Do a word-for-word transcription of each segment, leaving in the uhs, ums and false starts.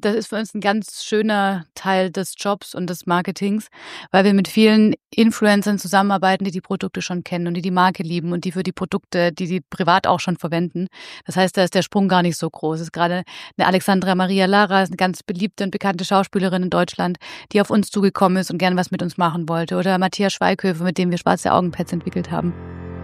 Das ist für uns ein ganz schöner Teil des Jobs und des Marketings, weil wir mit vielen Influencern zusammenarbeiten, die die Produkte schon kennen und die die Marke lieben und die für die Produkte, die sie privat auch schon verwenden. Das heißt, da ist der Sprung gar nicht so groß. Es ist gerade eine Alexandra Maria Lara, ist eine ganz beliebte und bekannte Schauspielerin in Deutschland, die auf uns zugekommen ist und gerne was mit uns machen wollte. Oder Matthias Schweighöfer, mit dem wir schwarze Augenpads entwickelt haben.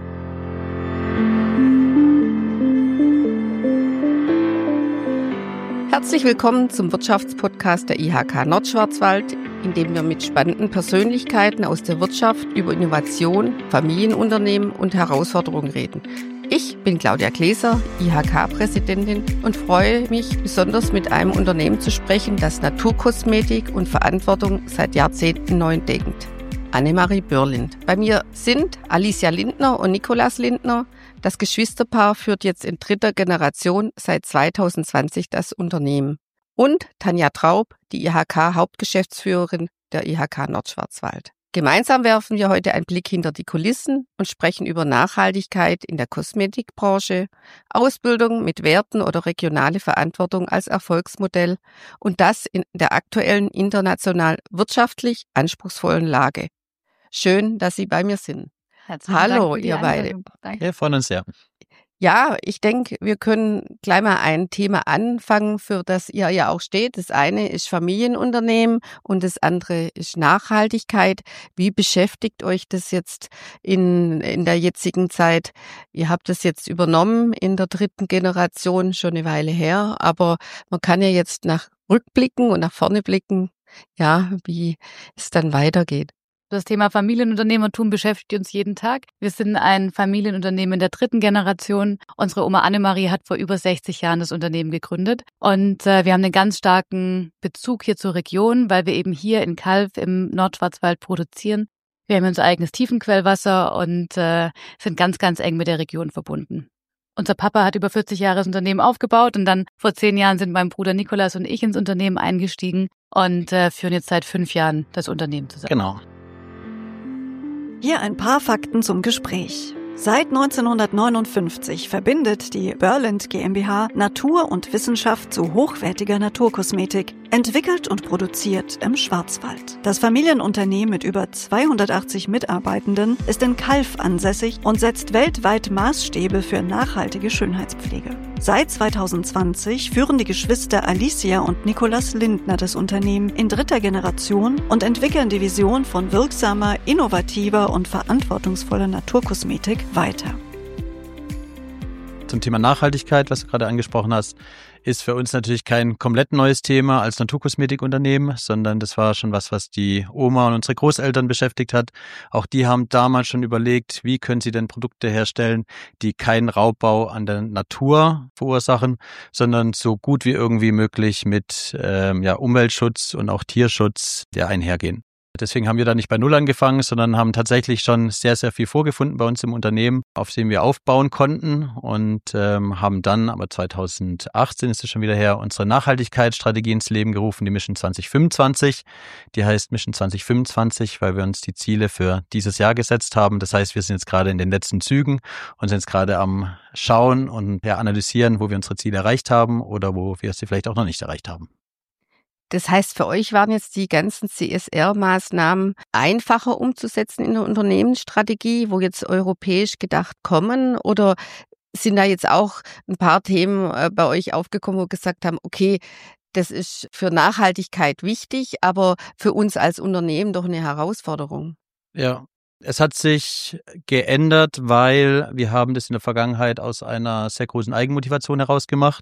Herzlich willkommen zum Wirtschaftspodcast der I H K Nordschwarzwald, in dem wir mit spannenden Persönlichkeiten aus der Wirtschaft über Innovation, Familienunternehmen und Herausforderungen reden. Ich bin Claudia Gläser, I H K-Präsidentin und freue mich besonders, mit einem Unternehmen zu sprechen, das Naturkosmetik und Verantwortung seit Jahrzehnten neu denkt. Annemarie Börlind. Bei mir sind Alicia Lindner und Nikolaus Lindner. Das Geschwisterpaar führt jetzt in dritter Generation seit zweitausendzwanzig das Unternehmen. Und Tanja Traub, die I H K-Hauptgeschäftsführerin der I H K Nordschwarzwald. Gemeinsam werfen wir heute einen Blick hinter die Kulissen und sprechen über Nachhaltigkeit in der Kosmetikbranche, Ausbildung mit Werten oder regionale Verantwortung als Erfolgsmodell und das in der aktuellen international wirtschaftlich anspruchsvollen Lage. Schön, dass Sie bei mir sind. Herzlichen Hallo, Dank für die ihr beide. Einladung. Danke. Wir freuen uns sehr. Ja, ich denke, wir können gleich mal ein Thema anfangen, für das ihr ja auch steht. Das eine ist Familienunternehmen und das andere ist Nachhaltigkeit. Wie beschäftigt euch das jetzt in, in der jetzigen Zeit? Ihr habt das jetzt übernommen in der dritten Generation, schon eine Weile her, aber man kann ja jetzt nach rückblicken und nach vorne blicken, ja, wie es dann weitergeht. Das Thema Familienunternehmertum beschäftigt uns jeden Tag. Wir sind ein Familienunternehmen der dritten Generation. Unsere Oma Annemarie hat vor über sechzig Jahren das Unternehmen gegründet. Und äh, wir haben einen ganz starken Bezug hier zur Region, weil wir eben hier in Calw im Nordschwarzwald produzieren. Wir haben unser eigenes Tiefenquellwasser und äh, sind ganz, ganz eng mit der Region verbunden. Unser Papa hat über vierzig Jahre das Unternehmen aufgebaut und dann vor zehn Jahren sind mein Bruder Nikolaus und ich ins Unternehmen eingestiegen und äh, führen jetzt seit fünf Jahren das Unternehmen zusammen. Genau. Hier ein paar Fakten zum Gespräch. Seit neunzehnhundertneunundfünfzig verbindet die Börlind GmbH Natur und Wissenschaft zu hochwertiger Naturkosmetik, entwickelt und produziert im Schwarzwald. Das Familienunternehmen mit über zweihundertachtzig Mitarbeitenden ist in Calw ansässig und setzt weltweit Maßstäbe für nachhaltige Schönheitspflege. Seit zweitausendzwanzig führen die Geschwister Alicia und Nikolaus Lindner das Unternehmen in dritter Generation und entwickeln die Vision von wirksamer, innovativer und verantwortungsvoller Naturkosmetik weiter. Zum Thema Nachhaltigkeit, was du gerade angesprochen hast, ist für uns natürlich kein komplett neues Thema als Naturkosmetikunternehmen, sondern das war schon was, was die Oma und unsere Großeltern beschäftigt hat. Auch die haben damals schon überlegt, wie können sie denn Produkte herstellen, die keinen Raubbau an der Natur verursachen, sondern so gut wie irgendwie möglich mit ähm, ja, Umweltschutz und auch Tierschutz ja, einhergehen. Deswegen haben wir da nicht bei Null angefangen, sondern haben tatsächlich schon sehr, sehr viel vorgefunden bei uns im Unternehmen, auf dem wir aufbauen konnten und ähm, haben dann, aber zweitausendachtzehn ist es schon wieder her, unsere Nachhaltigkeitsstrategie ins Leben gerufen, die Mission zwanzig fünfundzwanzig. Die heißt Mission zwanzig fünfundzwanzig, weil wir uns die Ziele für dieses Jahr gesetzt haben. Das heißt, wir sind jetzt gerade in den letzten Zügen und sind jetzt gerade am Schauen und ja, analysieren, wo wir unsere Ziele erreicht haben oder wo wir sie vielleicht auch noch nicht erreicht haben. Das heißt, für euch waren jetzt die ganzen C S R-Maßnahmen einfacher umzusetzen in der Unternehmensstrategie, wo jetzt europäisch gedacht kommen? Oder sind da jetzt auch ein paar Themen bei euch aufgekommen, wo wir gesagt haben, okay, das ist für Nachhaltigkeit wichtig, aber für uns als Unternehmen doch eine Herausforderung? Ja. Es hat sich geändert, weil wir haben das in der Vergangenheit aus einer sehr großen Eigenmotivation heraus gemacht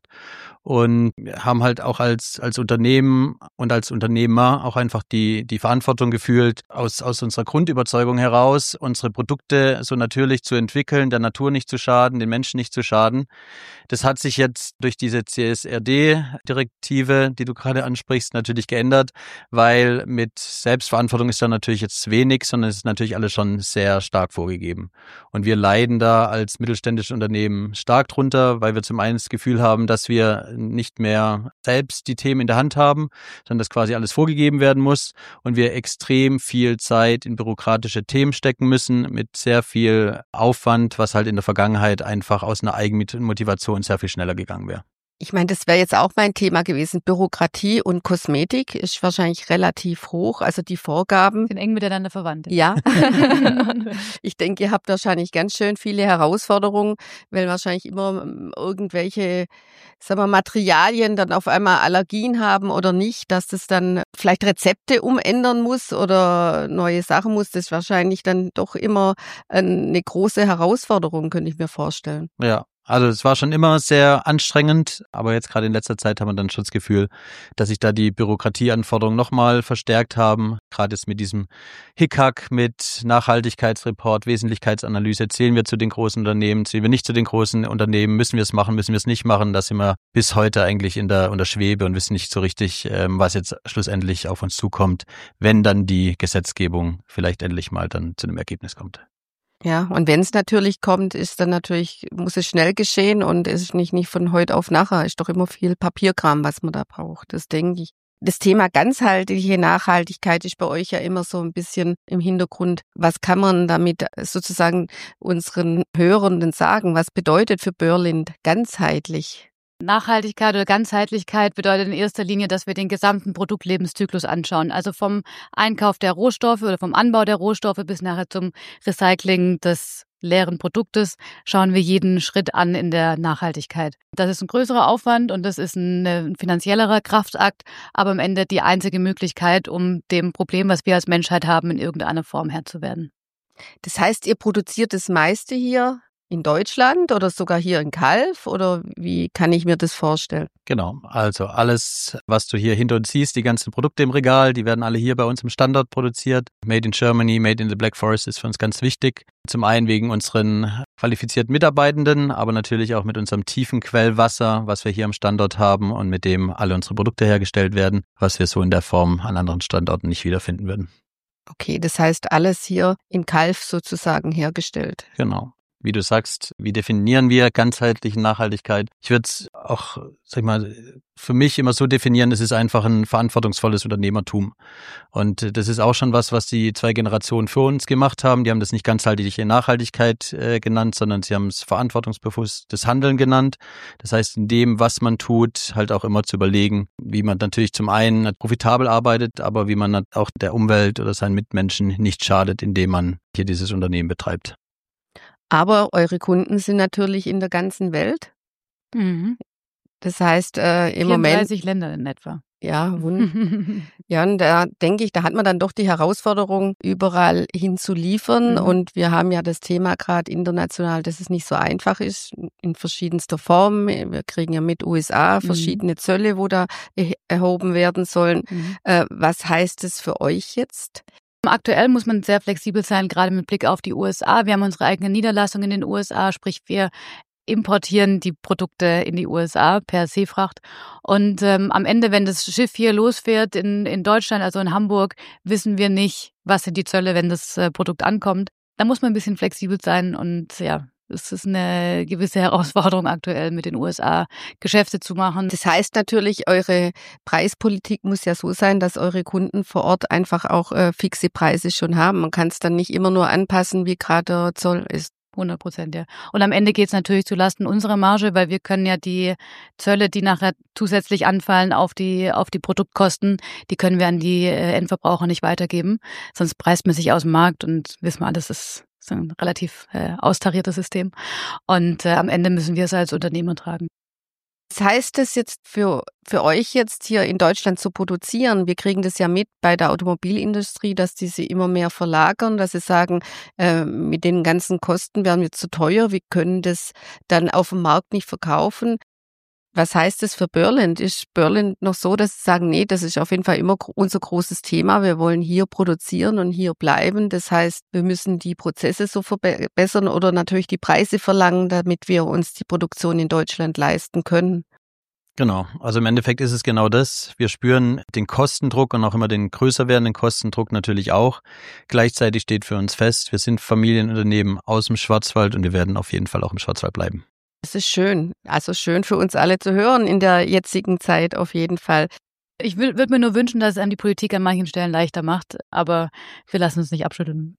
und haben halt auch als als Unternehmen und als Unternehmer auch einfach die die Verantwortung gefühlt, aus aus unserer Grundüberzeugung heraus, unsere Produkte so natürlich zu entwickeln, der Natur nicht zu schaden, den Menschen nicht zu schaden. Das hat sich jetzt durch diese C S R D-Direktive, die du gerade ansprichst, natürlich geändert, weil mit Selbstverantwortung ist da natürlich jetzt wenig, sondern es ist natürlich alles schon sehr stark vorgegeben. Und wir leiden da als mittelständisches Unternehmen stark drunter, weil wir zum einen das Gefühl haben, dass wir nicht mehr selbst die Themen in der Hand haben, sondern dass quasi alles vorgegeben werden muss und wir extrem viel Zeit in bürokratische Themen stecken müssen mit sehr viel Aufwand, was halt in der Vergangenheit einfach aus einer Eigenmotivation sehr viel schneller gegangen wäre. Ich meine, das wäre jetzt auch mein Thema gewesen. Bürokratie und Kosmetik ist wahrscheinlich relativ hoch. Also die Vorgaben sind eng miteinander verwandt. Ja. Ich denke, ihr habt wahrscheinlich ganz schön viele Herausforderungen, weil wahrscheinlich immer irgendwelche, sagen wir, Materialien dann auf einmal Allergien haben oder nicht, dass das dann vielleicht Rezepte umändern muss oder neue Sachen muss. Das ist wahrscheinlich dann doch immer eine große Herausforderung, könnte ich mir vorstellen. Ja. Also es war schon immer sehr anstrengend, aber jetzt gerade in letzter Zeit haben wir dann schon das Gefühl, dass sich da die Bürokratieanforderungen nochmal verstärkt haben. Gerade jetzt mit diesem Hickhack, mit Nachhaltigkeitsreport, Wesentlichkeitsanalyse, zählen wir zu den großen Unternehmen, zählen wir nicht zu den großen Unternehmen, müssen wir es machen, müssen wir es nicht machen. Da sind wir bis heute eigentlich in der, in der Schwebe und wissen nicht so richtig, was jetzt schlussendlich auf uns zukommt, wenn dann die Gesetzgebung vielleicht endlich mal dann zu einem Ergebnis kommt. Ja, und wenn es natürlich kommt, ist dann natürlich, muss es schnell geschehen und ist nicht, nicht von heute auf nachher, ist doch immer viel Papierkram, was man da braucht. Das denke ich. Das Thema ganzheitliche Nachhaltigkeit ist bei euch ja immer so ein bisschen im Hintergrund. Was kann man damit sozusagen unseren Hörenden sagen? Was bedeutet für Berlind ganzheitlich? Nachhaltigkeit oder Ganzheitlichkeit bedeutet in erster Linie, dass wir den gesamten Produktlebenszyklus anschauen. Also vom Einkauf der Rohstoffe oder vom Anbau der Rohstoffe bis nachher zum Recycling des leeren Produktes schauen wir jeden Schritt an in der Nachhaltigkeit. Das ist ein größerer Aufwand und das ist ein, ein finanziellerer Kraftakt, aber am Ende die einzige Möglichkeit, um dem Problem, was wir als Menschheit haben, in irgendeiner Form Herr zu werden. Das heißt, ihr produziert das meiste hier in Deutschland oder sogar hier in Calw oder wie kann ich mir das vorstellen? Genau, also alles, was du hier hinter uns siehst, die ganzen Produkte im Regal, die werden alle hier bei uns im Standort produziert. Made in Germany, Made in the Black Forest ist für uns ganz wichtig. Zum einen wegen unseren qualifizierten Mitarbeitenden, aber natürlich auch mit unserem tiefen Quellwasser, was wir hier am Standort haben und mit dem alle unsere Produkte hergestellt werden, was wir so in der Form an anderen Standorten nicht wiederfinden würden. Okay, das heißt alles hier in Calw sozusagen hergestellt. Genau. Wie du sagst, wie definieren wir ganzheitliche Nachhaltigkeit? Ich würde es auch, sag ich mal, für mich immer so definieren, es ist einfach ein verantwortungsvolles Unternehmertum. Und das ist auch schon was, was die zwei Generationen vor uns gemacht haben. Die haben das nicht ganzheitliche Nachhaltigkeit äh, genannt, sondern sie haben es verantwortungsbewusstes Handeln genannt. Das heißt, in dem, was man tut, halt auch immer zu überlegen, wie man natürlich zum einen profitabel arbeitet, aber wie man auch der Umwelt oder seinen Mitmenschen nicht schadet, indem man hier dieses Unternehmen betreibt. Aber eure Kunden sind natürlich in der ganzen Welt. Mhm. Das heißt, äh, im Moment. vierunddreißig Länder in etwa. Ja, wunderbar. Ja, und da denke ich, da hat man dann doch die Herausforderung, überall hin zu liefern. Mhm. Und wir haben ja das Thema gerade international, dass es nicht so einfach ist, in verschiedenster Form. Wir kriegen ja mit U S A verschiedene mhm. Zölle, wo da erhoben werden sollen. Mhm. Äh, was heißt es für euch jetzt? Aktuell muss man sehr flexibel sein, gerade mit Blick auf die U S A. Wir haben unsere eigene Niederlassung in den U S A, sprich wir importieren die Produkte in die U S A per Seefracht. Und ähm, am Ende, wenn das Schiff hier losfährt in, in Deutschland, also in Hamburg, wissen wir nicht, was sind die Zölle, wenn das äh, Produkt ankommt. Da muss man ein bisschen flexibel sein und ja, es ist eine gewisse Herausforderung aktuell mit den U S A Geschäfte zu machen. Das heißt natürlich, eure Preispolitik muss ja so sein, dass eure Kunden vor Ort einfach auch äh, fixe Preise schon haben. Man kann es dann nicht immer nur anpassen, wie gerade der Zoll ist. hundert Prozent, ja. Und am Ende geht es natürlich zulasten unserer Marge, weil wir können ja die Zölle, die nachher zusätzlich anfallen auf die auf die Produktkosten, die können wir an die äh, Endverbraucher nicht weitergeben. Sonst preist man sich aus dem Markt und wissen wir, das ist Das ist ein relativ äh, austariertes System. Und äh, am Ende müssen wir es als Unternehmer tragen. Was heißt das jetzt für, für euch jetzt hier in Deutschland zu produzieren? Wir kriegen das ja mit bei der Automobilindustrie, dass die sie immer mehr verlagern, dass sie sagen, äh, mit den ganzen Kosten werden wir zu teuer, wir können das dann auf dem Markt nicht verkaufen. Was heißt das für Berlind? Ist Berlind noch so, dass sie sagen, nee, das ist auf jeden Fall immer unser großes Thema. Wir wollen hier produzieren und hier bleiben. Das heißt, wir müssen die Prozesse so verbessern oder natürlich die Preise verlangen, damit wir uns die Produktion in Deutschland leisten können. Genau, also im Endeffekt ist es genau das. Wir spüren den Kostendruck und auch immer den größer werdenden Kostendruck natürlich auch. Gleichzeitig steht für uns fest, wir sind Familienunternehmen aus dem Schwarzwald und wir werden auf jeden Fall auch im Schwarzwald bleiben. Das ist schön. Also schön für uns alle zu hören in der jetzigen Zeit auf jeden Fall. Ich würde mir nur wünschen, dass es einem die Politik an manchen Stellen leichter macht, aber wir lassen uns nicht abschütteln.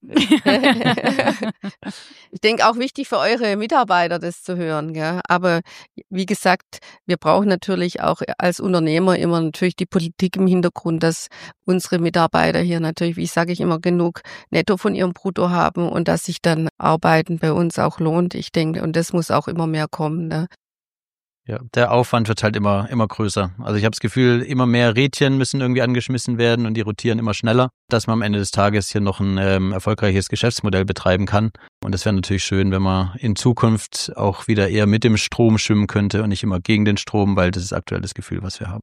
Ich denke auch wichtig für eure Mitarbeiter, das zu hören. Gell? Aber wie gesagt, wir brauchen natürlich auch als Unternehmer immer natürlich die Politik im Hintergrund, dass unsere Mitarbeiter hier natürlich, wie sage ich immer, genug Netto von ihrem Brutto haben und dass sich dann Arbeiten bei uns auch lohnt. Ich denke, und das muss auch immer mehr kommen. Ne? Ja, der Aufwand wird halt immer immer größer. Also ich habe das Gefühl, immer mehr Rädchen müssen irgendwie angeschmissen werden und die rotieren immer schneller, dass man am Ende des Tages hier noch ein ähm, erfolgreiches Geschäftsmodell betreiben kann. Und es wäre natürlich schön, wenn man in Zukunft auch wieder eher mit dem Strom schwimmen könnte und nicht immer gegen den Strom, weil das ist aktuell das Gefühl, was wir haben.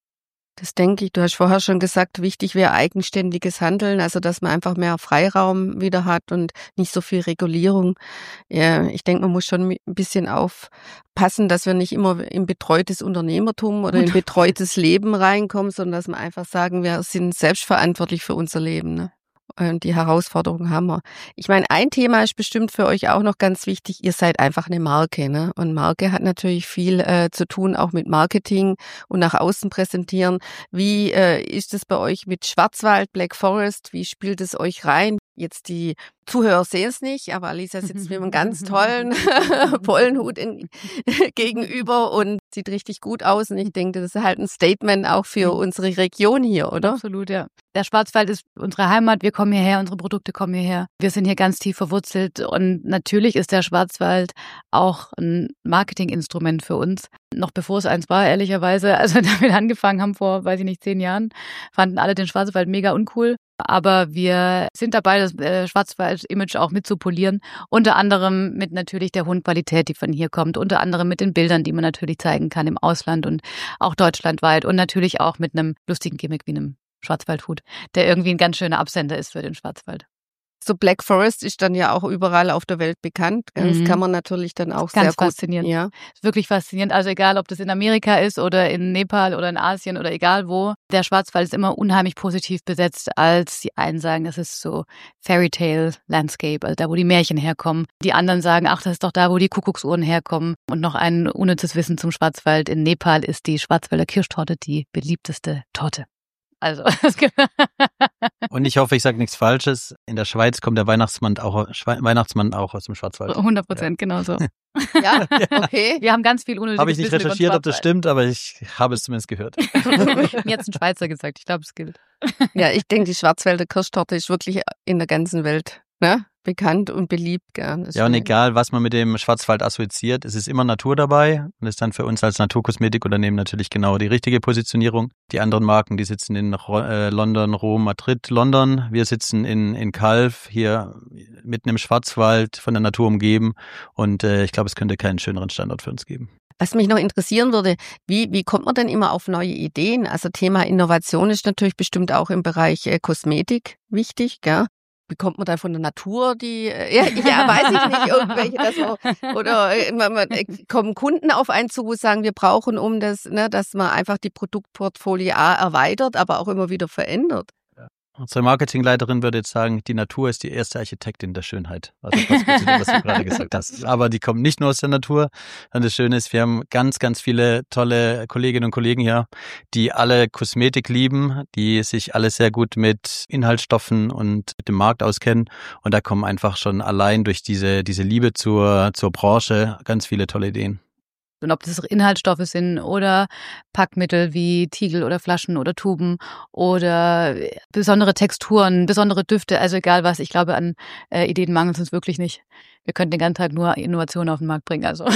Das denke ich. Du hast vorher schon gesagt, wichtig wäre eigenständiges Handeln, also dass man einfach mehr Freiraum wieder hat und nicht so viel Regulierung. Ja, ich denke, man muss schon ein bisschen aufpassen, dass wir nicht immer in betreutes Unternehmertum oder in betreutes Leben reinkommen, sondern dass wir einfach sagen, wir sind selbstverantwortlich für unser Leben. Ne? Und die Herausforderungen haben wir. Ich meine, ein Thema ist bestimmt für euch auch noch ganz wichtig. Ihr seid einfach eine Marke, ne? Und Marke hat natürlich viel äh, zu tun, auch mit Marketing und nach außen präsentieren. Wie äh, ist es bei euch mit Schwarzwald, Black Forest? Wie spielt es euch rein? Jetzt die Zuhörer sehen es nicht, aber Alicia sitzt mit einem ganz tollen Pollenhut in, gegenüber und sieht richtig gut aus. Und ich denke, das ist halt ein Statement auch für unsere Region hier, oder? Absolut, ja. Der Schwarzwald ist unsere Heimat. Wir kommen hierher, unsere Produkte kommen hierher. Wir sind hier ganz tief verwurzelt. Und natürlich ist der Schwarzwald auch ein Marketinginstrument für uns. Noch bevor es eins war, ehrlicherweise. Also da wir angefangen haben vor, weiß ich nicht, zehn Jahren, fanden alle den Schwarzwald mega uncool. Aber wir sind dabei, das äh, Schwarzwald-Image auch mitzupolieren. Unter anderem mit natürlich der hohen Qualität, die von hier kommt. Unter anderem mit den Bildern, die man natürlich zeigen kann im Ausland und auch deutschlandweit. Und natürlich auch mit einem lustigen Gimmick wie einem Schwarzwaldhut, der irgendwie ein ganz schöner Absender ist für den Schwarzwald. So Black Forest ist dann ja auch überall auf der Welt bekannt. Das mhm. kann man natürlich dann auch ganz sehr gut. Faszinierend. Ja. Ist wirklich faszinierend. Also egal, ob das in Amerika ist oder in Nepal oder in Asien oder egal wo. Der Schwarzwald ist immer unheimlich positiv besetzt, als die einen sagen, das ist so Fairytale Landscape, also da, wo die Märchen herkommen. Die anderen sagen, ach, das ist doch da, wo die Kuckucksuhren herkommen. Und noch ein unnützes Wissen zum Schwarzwald. In Nepal ist die Schwarzwälder Kirschtorte die beliebteste Torte. Also. Und ich hoffe, ich sage nichts Falsches. In der Schweiz kommt der Weihnachtsmann auch, Weihnachtsmann auch aus dem Schwarzwald. hundert Prozent, ja. Genau so. Ja, okay. Wir haben ganz viel unnötiges Habe ich nicht Wissen recherchiert, ob das stimmt, aber ich habe es zumindest gehört. Mir hat ein Schweizer gesagt, ich glaube, es gilt. Ja, ich denke, die Schwarzwälder Kirschtorte ist wirklich in der ganzen Welt, ne? Bekannt und beliebt. Gell? Ja, und egal, was man mit dem Schwarzwald assoziiert, es ist immer Natur dabei und ist dann für uns als Naturkosmetikunternehmen natürlich genau die richtige Positionierung. Die anderen Marken, die sitzen in äh, London, Rom, Madrid, London. Wir sitzen in in Calw, hier mitten im Schwarzwald, von der Natur umgeben und äh, ich glaube, es könnte keinen schöneren Standort für uns geben. Was mich noch interessieren würde, wie wie kommt man denn immer auf neue Ideen? Also Thema Innovation ist natürlich bestimmt auch im Bereich äh, Kosmetik wichtig, gell? Bekommt man da von der Natur die, ja, ja weiß ich nicht, irgendwelche, dass man, oder man, man, kommen Kunden auf einen zu, wo sagen, wir brauchen um das, ne, dass man einfach die Produktportfolio erweitert, aber auch immer wieder verändert. Unsere Marketingleiterin würde jetzt sagen, die Natur ist die erste Architektin der Schönheit. Also was, was du gerade gesagt hast. Aber die kommt nicht nur aus der Natur. Und das Schöne ist, wir haben ganz, ganz viele tolle Kolleginnen und Kollegen hier, die alle Kosmetik lieben, die sich alle sehr gut mit Inhaltsstoffen und mit dem Markt auskennen. Und da kommen einfach schon allein durch diese, diese Liebe zur, zur Branche ganz viele tolle Ideen. Und ob das Inhaltsstoffe sind oder Packmittel wie Tiegel oder Flaschen oder Tuben oder besondere Texturen, besondere Düfte, also egal was. Ich glaube, an äh, Ideen mangelt es uns wirklich nicht. Wir könnten den ganzen Tag nur Innovationen auf den Markt bringen. Also.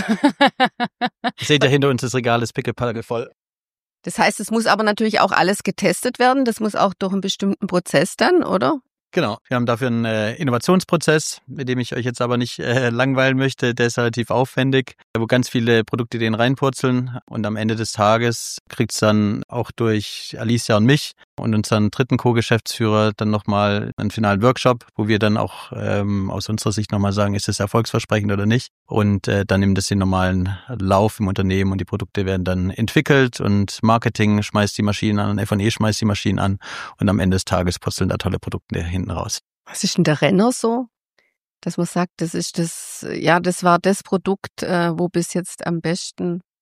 Seht ihr, hinter uns das Regal ist pickepacke voll. Das heißt, es muss aber natürlich auch alles getestet werden. Das muss auch durch einen bestimmten Prozess dann, oder? Genau, wir haben dafür einen äh, Innovationsprozess, mit dem ich euch jetzt aber nicht äh, langweilen möchte. Der ist relativ aufwendig, wo ganz viele Produktideen reinpurzeln und am Ende des Tages kriegt's dann auch durch Alicia und mich und unseren dritten Co-Geschäftsführer dann nochmal einen finalen Workshop, wo wir dann auch ähm, aus unserer Sicht nochmal sagen, ist das erfolgsversprechend oder nicht. Und äh, dann nimmt das den normalen Lauf im Unternehmen und die Produkte werden dann entwickelt und Marketing schmeißt die Maschinen an und F und E schmeißt die Maschinen an und am Ende des Tages purzeln da tolle Produkte hin. Raus. Was ist denn der Renner so? Dass man sagt, das ist das, ja, das war das Produkt, äh, wo bis jetzt am besten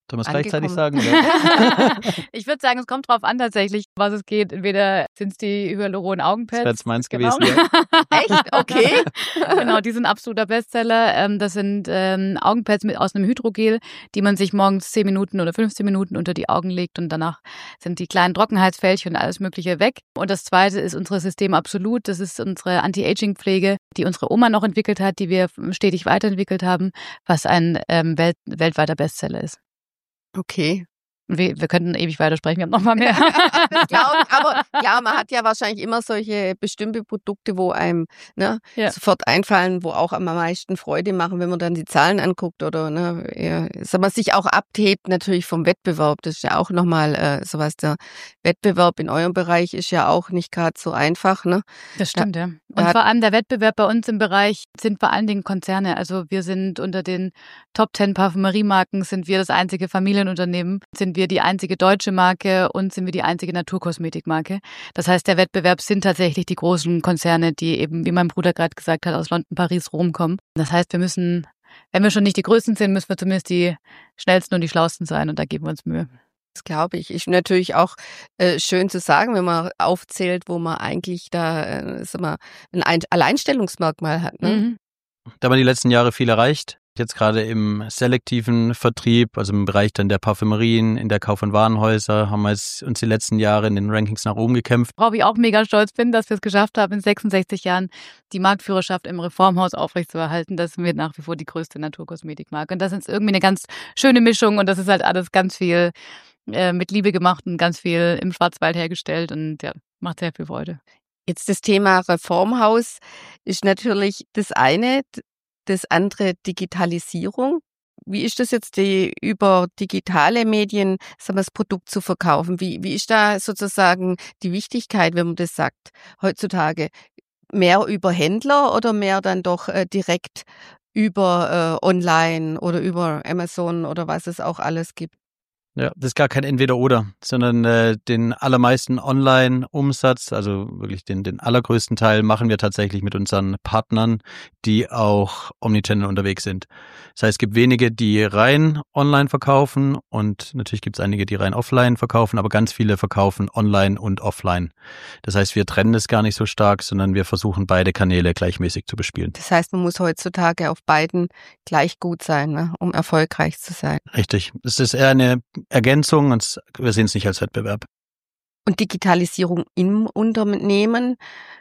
Sollen wir es angekommen? gleichzeitig sagen? Oder? Ich würde sagen, es kommt drauf an tatsächlich, was es geht. Entweder sind es die Hyaluron-Augenpads. Das wäre jetzt meins Genau. gewesen. Ja. Echt? Okay. Genau, die sind absoluter Bestseller. Ähm, Das sind ähm, Augenpads mit aus einem Hydrogel, die man sich morgens zehn Minuten oder fünfzehn Minuten unter die Augen legt und danach sind die kleinen Trockenheitsfältchen und alles Mögliche weg. Und das zweite ist unsere System Absolut. Das ist unsere Anti-Aging-Pflege, die unsere Oma noch entwickelt hat, die wir stetig weiterentwickelt haben, was ein ähm, Welt, weltweiter Bestseller ist. Okay. Wir, wir könnten ewig weitersprechen, wir haben noch mal mehr. Das glaub ich, aber klar, man hat ja wahrscheinlich immer solche bestimmte Produkte, wo einem ne, Ja. sofort einfallen, wo auch am meisten Freude machen, wenn man dann die Zahlen anguckt oder ne, ja, dass man sich auch abhebt natürlich vom Wettbewerb. Das ist ja auch nochmal äh, sowas. Der Wettbewerb in eurem Bereich ist ja auch nicht gerade so einfach. Ne? Das stimmt, ja. Und da- vor allem der Wettbewerb bei uns im Bereich sind vor allen Dingen Konzerne. Also wir sind unter den Top zehn Parfümeriemarken, sind wir das einzige Familienunternehmen, sind wir die einzige deutsche Marke und sind wir die einzige Naturkosmetikmarke. Das heißt, der Wettbewerb sind tatsächlich die großen Konzerne, die eben, wie mein Bruder gerade gesagt hat, aus London, Paris, Rom kommen. Das heißt, wir müssen, wenn wir schon nicht die Größten sind, müssen wir zumindest die schnellsten und die schlausten sein und da geben wir uns Mühe. Das glaube ich. Ist natürlich auch äh, schön zu sagen, wenn man aufzählt, wo man eigentlich da äh, sag mal, ein Ein- Alleinstellungsmerkmal hat. Ne? Mhm. Da haben wir die letzten Jahre viel erreicht. Jetzt gerade im selektiven Vertrieb, also im Bereich dann der Parfümerien, in der Kauf- und Warenhäuser, haben wir jetzt uns die letzten Jahre in den Rankings nach oben gekämpft. Worauf ich auch mega stolz bin, dass wir es geschafft haben, in sechsundsechzig Jahren die Marktführerschaft im Reformhaus aufrechtzuerhalten. Das sind wir nach wie vor die größte Naturkosmetikmarke. Und das ist irgendwie eine ganz schöne Mischung und das ist halt alles ganz viel äh, mit Liebe gemacht und ganz viel im Schwarzwald hergestellt und ja, macht sehr viel Freude. Jetzt das Thema Reformhaus ist natürlich das eine, das andere Digitalisierung. Wie ist das jetzt, die über digitale Medien sagen wir, das Produkt zu verkaufen? Wie, wie ist da sozusagen die Wichtigkeit, wenn man das sagt, heutzutage? Mehr über Händler oder mehr dann doch äh, direkt über äh, Online oder über Amazon oder was es auch alles gibt? Ja, das ist gar kein Entweder-Oder, sondern äh, den allermeisten Online-Umsatz, also wirklich den, den allergrößten Teil, machen wir tatsächlich mit unseren Partnern, die auch Omnichannel unterwegs sind. Das heißt, es gibt wenige, die rein online verkaufen und natürlich gibt es einige, die rein offline verkaufen, aber ganz viele verkaufen online und offline. Das heißt, wir trennen es gar nicht so stark, sondern wir versuchen beide Kanäle gleichmäßig zu bespielen. Das heißt, man muss heutzutage auf beiden gleich gut sein, ne, um erfolgreich zu sein. Richtig. Es ist eher eine Ergänzung und wir sehen es nicht als Wettbewerb. Und Digitalisierung im Unternehmen,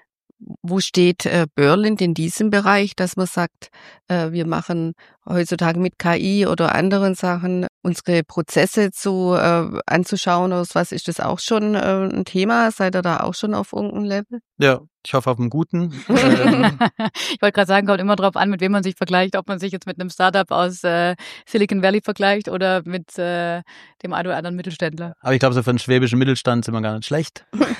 wo steht äh, Berlind in diesem Bereich, dass man sagt, äh, wir machen heutzutage mit K I oder anderen Sachen unsere Prozesse zu äh, anzuschauen oder was, ist das auch schon äh, ein Thema? Seid ihr da auch schon auf irgendeinem Level? Ja, ich hoffe auf einen guten. Ähm, Ich wollte gerade sagen, kommt immer drauf an, mit wem man sich vergleicht, ob man sich jetzt mit einem Startup aus äh, Silicon Valley vergleicht oder mit äh, dem einen oder anderen Mittelständler. aber ich glaube, so für den schwäbischen Mittelstand sind wir gar nicht schlecht.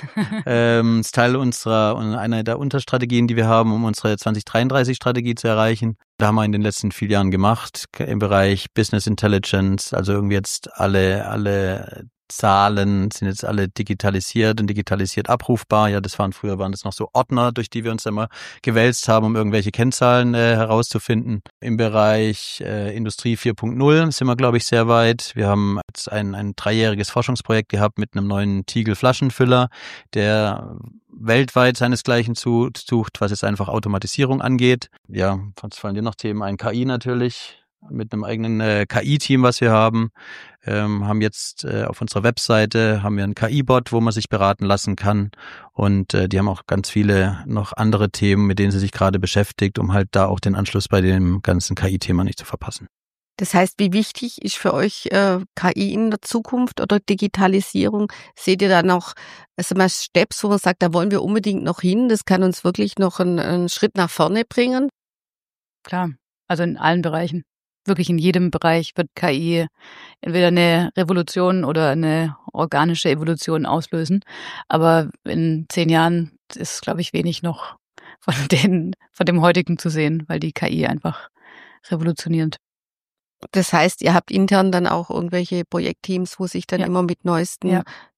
ähm, das ist Teil unserer, einer der Unterstrategien, die wir haben, um unsere zwanzig dreiunddreißig Strategie zu erreichen. Da haben wir in den letzten vier Jahren gemacht, im Bereich Business Intelligence, also irgendwie jetzt alle, alle Zahlen sind jetzt alle digitalisiert und digitalisiert abrufbar. Ja, das waren früher, waren das noch so Ordner, durch die wir uns immer gewälzt haben, um irgendwelche Kennzahlen äh, herauszufinden. Im Bereich äh, Industrie vier Punkt null sind wir, glaube ich, sehr weit. Wir haben jetzt ein, ein dreijähriges Forschungsprojekt gehabt mit einem neuen Tiegel-Flaschenfüller, der weltweit seinesgleichen zu, sucht, was jetzt einfach Automatisierung angeht. Ja, was fallen dir noch Themen ein? K I natürlich, mit einem eigenen äh, K I-Team, was wir haben. Ähm, haben jetzt äh, auf unserer Webseite haben wir einen K I-Bot, wo man sich beraten lassen kann. Und äh, die haben auch ganz viele noch andere Themen, mit denen sie sich gerade beschäftigt, um halt da auch den Anschluss bei dem ganzen K I-Thema nicht zu verpassen. Das heißt, wie wichtig ist für euch äh, K I in der Zukunft oder Digitalisierung? Seht ihr da noch also mal Steps, wo man sagt, da wollen wir unbedingt noch hin? Das kann uns wirklich noch einen, einen Schritt nach vorne bringen? Klar, also in allen Bereichen. Wirklich in jedem Bereich wird K I entweder eine Revolution oder eine organische Evolution auslösen. Aber in zehn Jahren ist, glaube ich, wenig noch von, den, von dem heutigen zu sehen, weil die K I einfach revolutionierend. Das heißt, ihr habt intern dann auch irgendwelche Projektteams, wo sich dann Ja. immer mit neuesten Ja.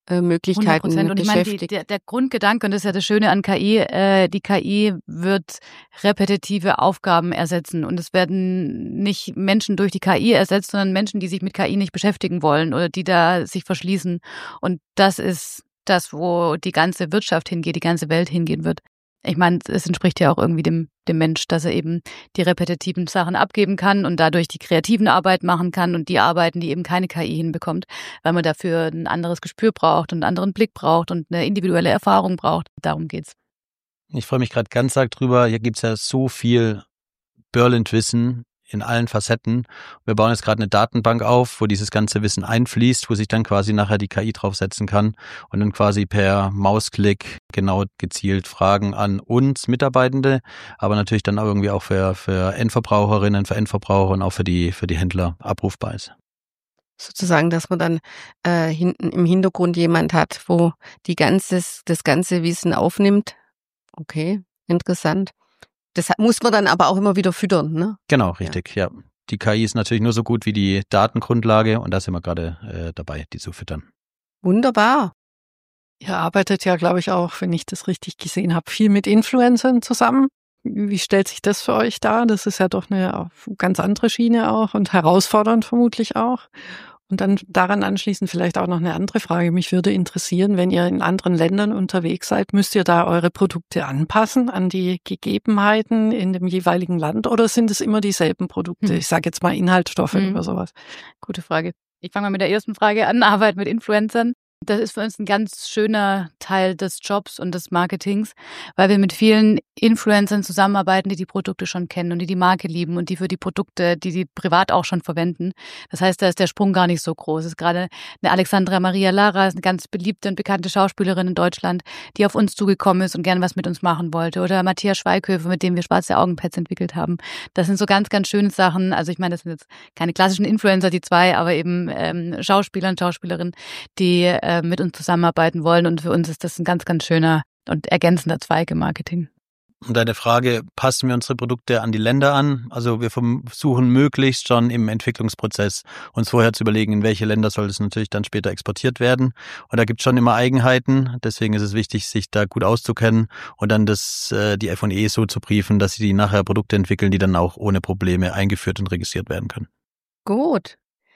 äh, Möglichkeiten hundert Prozent. Und ich meine, die, der, der Grundgedanke, und das ist ja das Schöne an K I, äh, die K I wird repetitive Aufgaben ersetzen. Und es werden nicht Menschen durch die K I ersetzt, sondern Menschen, die sich mit K I nicht beschäftigen wollen oder die da sich verschließen. Und das ist das, wo die ganze Wirtschaft hingeht, die ganze Welt hingehen wird. Ich meine, es entspricht ja auch irgendwie dem, dem Mensch, dass er eben die repetitiven Sachen abgeben kann und dadurch die kreativen Arbeit machen kann und die Arbeiten, die eben keine K I hinbekommt, weil man dafür ein anderes Gespür braucht und einen anderen Blick braucht und eine individuelle Erfahrung braucht. Darum geht's. Ich freue mich gerade ganz arg drüber. Hier gibt's ja so viel Berlind-Wissen in allen Facetten. Wir bauen jetzt gerade eine Datenbank auf, wo dieses ganze Wissen einfließt, wo sich dann quasi nachher die K I draufsetzen kann und dann quasi per Mausklick genau gezielt Fragen an uns Mitarbeitende, aber natürlich dann auch irgendwie auch für, für Endverbraucherinnen, für Endverbraucher und auch für die, für die Händler abrufbar ist. Sozusagen, dass man dann äh, hinten im Hintergrund jemand hat, wo die ganzes, das ganze Wissen aufnimmt. Okay, interessant. Das muss man dann aber auch immer wieder füttern, ne? Genau, richtig, ja. ja. Die K I ist natürlich nur so gut wie die Datengrundlage und da sind wir gerade äh, dabei, die zu füttern. Wunderbar. Ihr arbeitet ja, glaube ich, auch, wenn ich das richtig gesehen habe, viel mit Influencern zusammen. Wie stellt sich das für euch dar? Das ist ja doch eine ganz andere Schiene auch und herausfordernd vermutlich auch. Und dann daran anschließend vielleicht auch noch eine andere Frage. Mich würde interessieren, wenn ihr in anderen Ländern unterwegs seid, müsst ihr da eure Produkte anpassen an die Gegebenheiten in dem jeweiligen Land oder sind es immer dieselben Produkte? Hm. Ich sage jetzt mal Inhaltsstoffe hm. oder sowas. Gute Frage. Ich fange mal mit der ersten Frage an, Arbeit mit Influencern. Das ist für uns ein ganz schöner Teil des Jobs und des Marketings, weil wir mit vielen Influencern zusammenarbeiten, die die Produkte schon kennen und die die Marke lieben und die für die Produkte, die sie privat auch schon verwenden. Das heißt, da ist der Sprung gar nicht so groß. Es ist gerade eine Alexandra Maria Lara, eine ganz beliebte und bekannte Schauspielerin in Deutschland, die auf uns zugekommen ist und gerne was mit uns machen wollte. Oder Matthias Schweighöfer, mit dem wir schwarze Augenpads entwickelt haben. Das sind so ganz, ganz schöne Sachen. Also ich meine, das sind jetzt keine klassischen Influencer, die zwei, aber eben ähm, Schauspieler und Schauspielerinnen, die äh, mit uns zusammenarbeiten wollen. Und für uns ist das ein ganz, ganz schöner und ergänzender Zweig im Marketing. Und deine Frage, passen wir unsere Produkte an die Länder an? Also wir versuchen möglichst schon im Entwicklungsprozess uns vorher zu überlegen, in welche Länder soll es natürlich dann später exportiert werden. Und da gibt es schon immer Eigenheiten. Deswegen ist es wichtig, sich da gut auszukennen und dann das äh, die F und E so zu briefen, dass sie die nachher Produkte entwickeln, die dann auch ohne Probleme eingeführt und registriert werden können. Gut.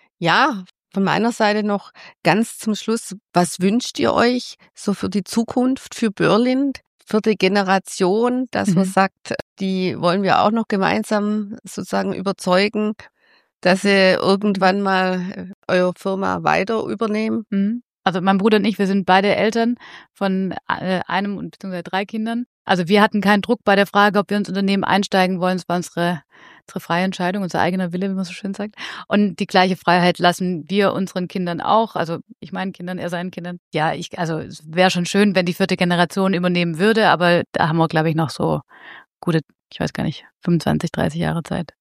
Ja, von meiner Seite noch ganz zum Schluss, was wünscht ihr euch so für die Zukunft, für Berlind? Für die Generation, dass mhm. man sagt, die wollen wir auch noch gemeinsam sozusagen überzeugen, dass sie irgendwann mal eure Firma weiter übernehmen? Mhm. Also mein Bruder und ich, wir sind beide Eltern von einem und beziehungsweise drei Kindern. Also wir hatten keinen Druck bei der Frage, ob wir ins Unternehmen einsteigen wollen. Es war unsere, unsere freie Entscheidung, unser eigener Wille, wie man so schön sagt. Und die gleiche Freiheit lassen wir unseren Kindern auch. Also ich meinen Kindern, er seinen Kindern. Ja, ich, also es wäre schon schön, wenn die vierte Generation übernehmen würde, aber da haben wir, glaube ich, noch so gute, ich weiß gar nicht, fünfundzwanzig, dreißig Jahre Zeit.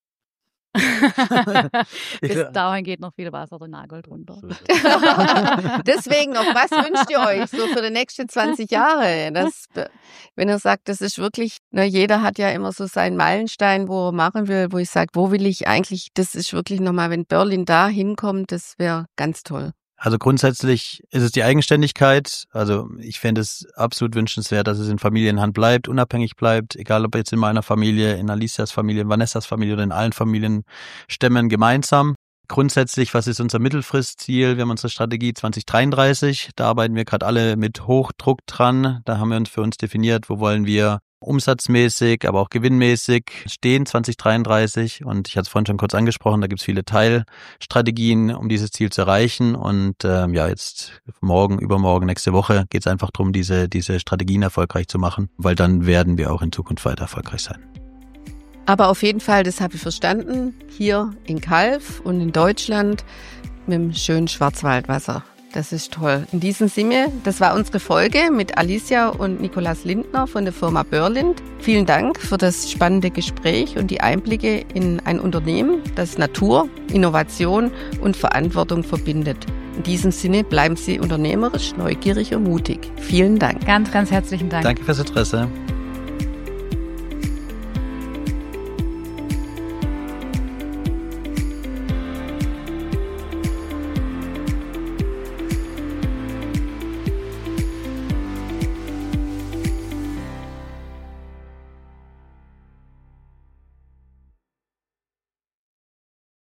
Bis dahin geht noch viel Wasser den Nagel drunter. Deswegen, auf was wünscht ihr euch so für die nächsten zwanzig Jahre? Das, wenn ihr sagt, das ist wirklich, ne, jeder hat ja immer so seinen Meilenstein, wo er machen will, wo ich sage, wo will ich eigentlich, das ist wirklich nochmal, wenn Berlind da hinkommt, das wäre ganz toll. Also grundsätzlich ist es die Eigenständigkeit. Also ich fände es absolut wünschenswert, dass es in Familienhand bleibt, unabhängig bleibt, egal ob jetzt in meiner Familie, in Alicias Familie, in Vanessas Familie oder in allen Familienstämmen gemeinsam. Grundsätzlich, was ist unser Mittelfristziel? Wir haben unsere Strategie zwanzig dreiunddreißig. Da arbeiten wir gerade alle mit Hochdruck dran. Da haben wir uns für uns definiert, wo wollen wir umsatzmäßig, aber auch gewinnmäßig stehen zwanzig dreiunddreißig. Und ich hatte es vorhin schon kurz angesprochen, da gibt es viele Teilstrategien, um dieses Ziel zu erreichen. Und ähm, ja, jetzt morgen, übermorgen, nächste Woche geht es einfach darum, diese, diese Strategien erfolgreich zu machen, weil dann werden wir auch in Zukunft weiter erfolgreich sein. Aber auf jeden Fall, das habe ich verstanden, hier in Calw und in Deutschland mit dem schönen Schwarzwaldwasser. Das ist toll. In diesem Sinne, das war unsere Folge mit Alicia und Nikolaus Lindner von der Firma Berlind. Vielen Dank für das spannende Gespräch und die Einblicke in ein Unternehmen, das Natur, Innovation und Verantwortung verbindet. In diesem Sinne bleiben Sie unternehmerisch, neugierig und mutig. Vielen Dank. Ganz, ganz herzlichen Dank. Danke fürs Interesse.